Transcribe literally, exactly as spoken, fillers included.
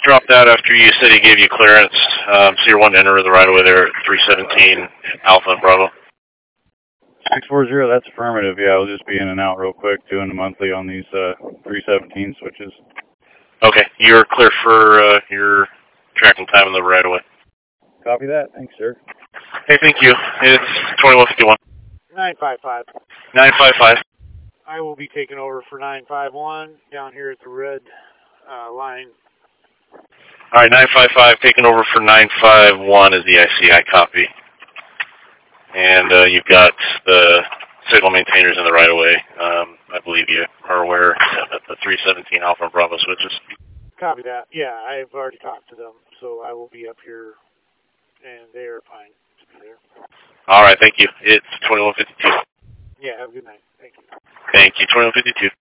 dropped out after you said he gave you clearance. Um, so you're wanting to enter the right of way there at three seventeen Alpha and Bravo. six four zero, that's affirmative. Yeah, I'll just be in and out real quick doing the monthly on these uh, three seventeen switches. Okay, you're clear for uh, your tracking time in the right of way. Copy that. Thanks, sir. Hey, thank you. It's twenty-one fifty-one. nine five five. nine five five. I will be taking over for nine five one down here at the red uh, line. All right, nine five five taking over for nine five one is the I C I copy. And uh, you've got the signal maintainers in the right of way. Um, I believe you are aware that the three seventeen Alpha and Bravo switches. Copy that. Yeah, I've already talked to them, so I will be up here, and they are fine to be there. All right, thank you. It's twenty-one fifty-two. Yeah, have a good night. Thank you. Thank you, twenty-one fifty-two.